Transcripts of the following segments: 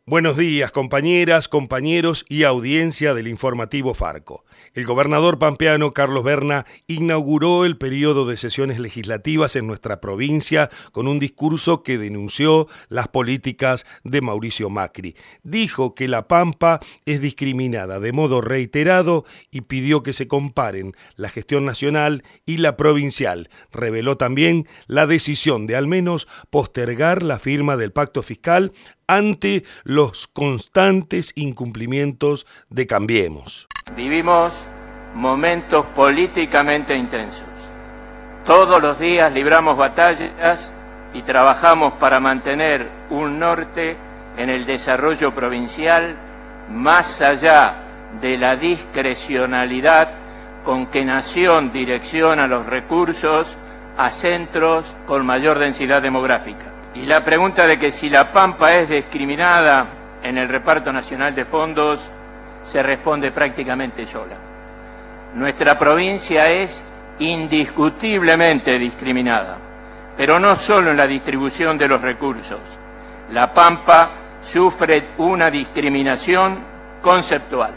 Buenos días, compañeras, compañeros y audiencia del informativo Farco. El gobernador pampeano Carlos Berna inauguró el periodo de sesiones legislativas en nuestra provincia con un discurso que denunció las políticas de Mauricio Macri. Dijo que La Pampa es discriminada de modo reiterado y pidió que se comparen la gestión nacional y la provincial. Reveló también la decisión de al menos postergar la firma del pacto fiscal ante los constantes incumplimientos de Cambiemos. Vivimos momentos políticamente intensos. Todos los días libramos batallas y trabajamos para mantener un norte en el desarrollo provincial más allá de la discrecionalidad con que Nación direcciona los recursos a centros con mayor densidad demográfica. Y la pregunta de que si La Pampa es discriminada en el reparto nacional de fondos se responde prácticamente sola. Nuestra provincia es indiscutiblemente discriminada, pero no solo en la distribución de los recursos. La Pampa sufre una discriminación conceptual.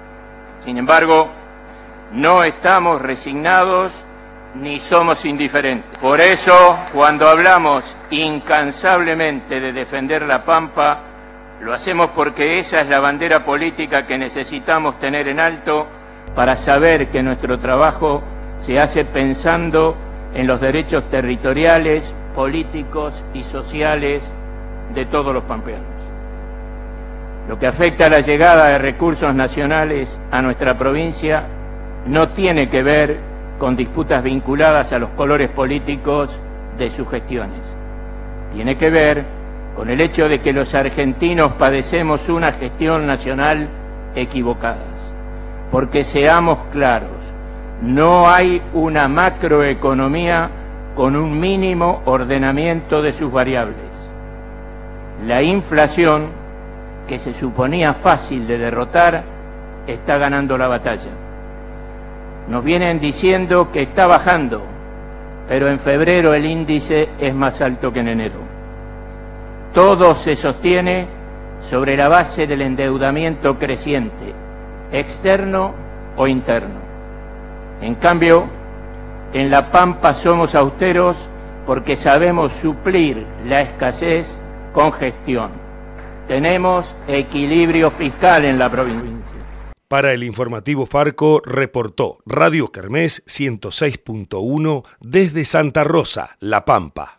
Sin embargo, no estamos resignados ni somos indiferentes. Por eso, cuando hablamos incansablemente de defender La Pampa, lo hacemos porque esa es la bandera política que necesitamos tener en alto para saber que nuestro trabajo se hace pensando en los derechos territoriales, políticos y sociales de todos los pampeanos. Lo que afecta a la llegada de recursos nacionales a nuestra provincia no tiene que ver con disputas vinculadas a los colores políticos de sus gestiones. Tiene que ver con el hecho de que los argentinos padecemos una gestión nacional equivocada. Porque seamos claros, no hay una macroeconomía con un mínimo ordenamiento de sus variables. La inflación, que se suponía fácil de derrotar, está ganando la batalla. Nos vienen diciendo que está bajando, pero en febrero el índice es más alto que en enero. Todo se sostiene sobre la base del endeudamiento creciente, externo o interno. En cambio, en La Pampa somos austeros porque sabemos suplir la escasez con gestión. Tenemos equilibrio fiscal en la provincia. Para el informativo Farco reportó Radio Kermés 106.1 desde Santa Rosa, La Pampa.